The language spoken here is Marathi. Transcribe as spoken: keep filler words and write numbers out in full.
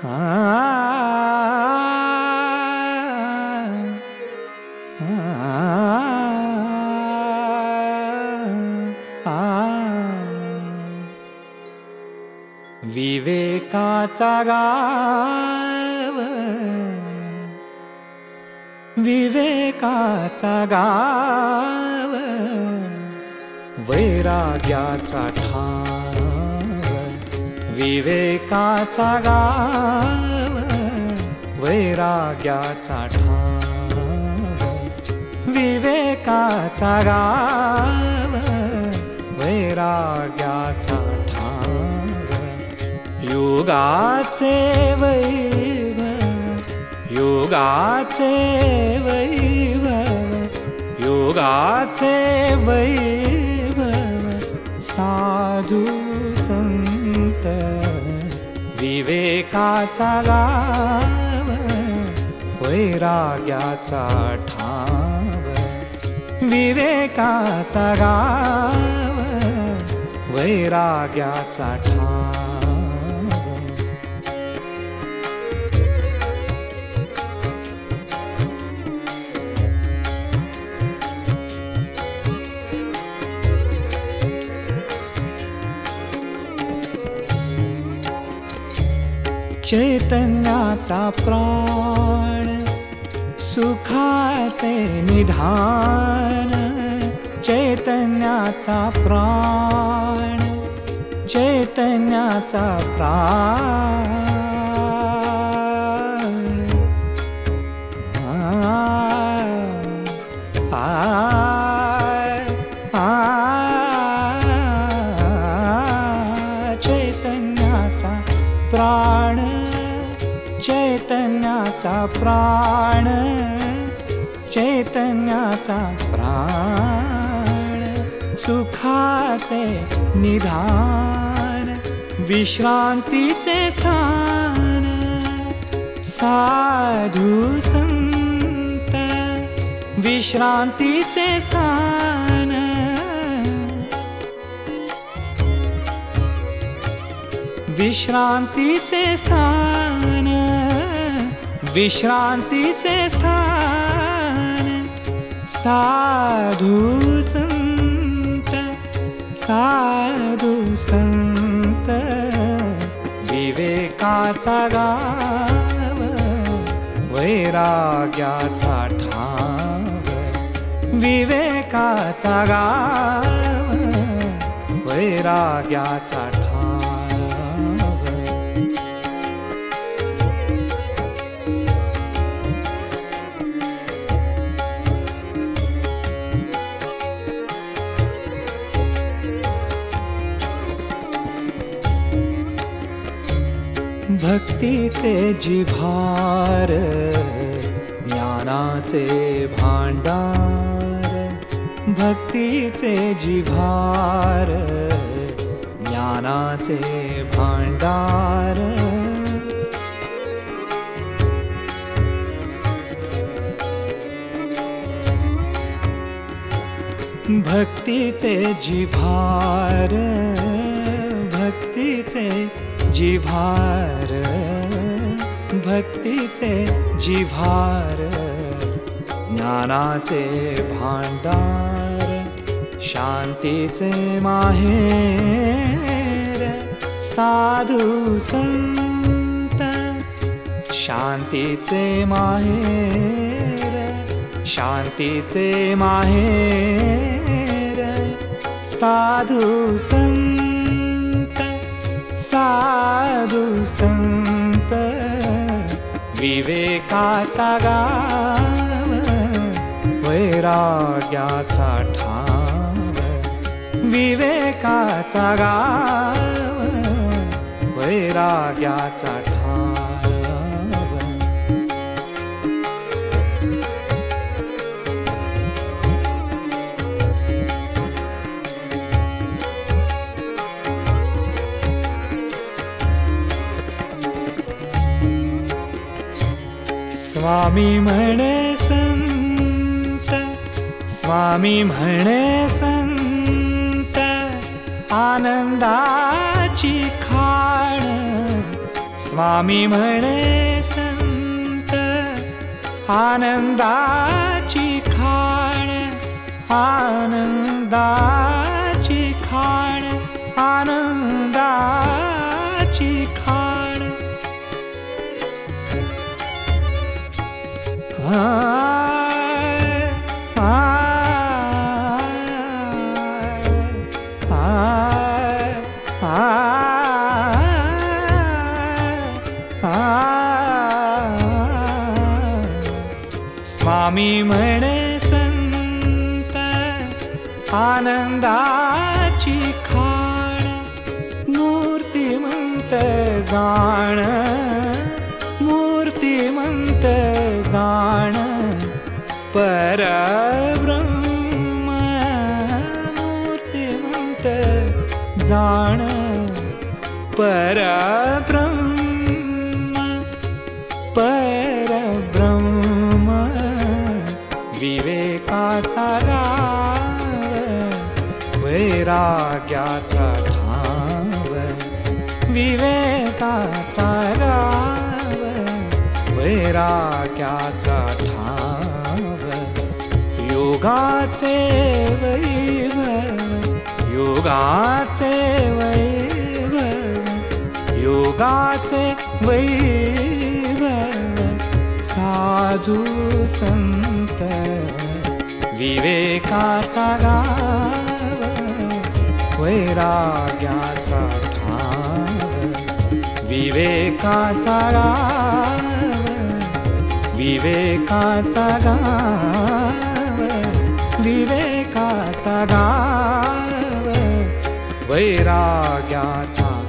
आ विवेकाचा गाव, विवेकाचा गाव, वैराग्याचा ठाव, विवेकाचा गाव, वैराग्याचा ठाव, विवेकाचा गाव, वैराग्याचा ठाव, योगाचे वैभव, योगाचे वैभव, योगाचे वैभव, साधू संत, विवेकाचा गाव, वैराग्याचा ठाव, विवेकाचा गाव, वैराग्याचा ठाव. चैतन्याचा प्राण, सुखाचे निधान, चैतन्याचा प्राण, चैतन्याचा प्राण, आ, आ, आ, चैतन्याचा प्राण, चैतन्याचा प्राण, चैतन्याचा प्राण, सुखाचे निधान, विश्रांतीचे स्थान, साधू संत, विश्रांतीचे स्थान, विश्रांतीचे स्थान, विश्रांतीचे स्थान, साधू संत, साधू संत, विवेकाचा गाव, वैराग्याचा ठाव, विवेकाचा गाव, वैराग्याचा ठाव. भक्तीचे जिव्हार, ज्ञानाचे भांडार, भक्तीचे जिव्हार, ज्ञानाचे भांडार, भक्तीचे जिव्हार, भक्तीचे जिव्हार, भक्तीचे जिव्हार, ज्ञानाचे भांडार, शांतीचे माहेर, साधू संत, शांतीचे माहेर, शांतीचे माहेर, साधू संत, साधू संत, विवेकाचा गाव, वैराग्याचा ठाव, विवेकाचा गाव, वैराग्याचा ठाव. स्वामी म्हणे संत, स्वामी म्हणे संत, आनंदाची खाण, स्वामी म्हणे संत आनंदाची खाण, आनंदाची खाण, आनंदाची खाण. आ, आ, आ, आ, आ, स्वामी म्हणे संत आनंदाची खाण, मूर्तिमंत जाण, मूर्तिमंत जाण, परब्रह्म मूर्तिमंत जाण, परब्रह्म परब्रह्म. विवेकाचा गाव वैराग्याचा ठाव, विवेकाचा गाव वैराग्याचा ठाव. योगाचे वैभव, योगाचे वैभव, योगाचे वैभव. साधू संत विवेकाचा गाव वैराग्याचा ठाव, विवेकाचा गाव, विवेकाचा गाव, विवेकाचा गाव वैराग्याचा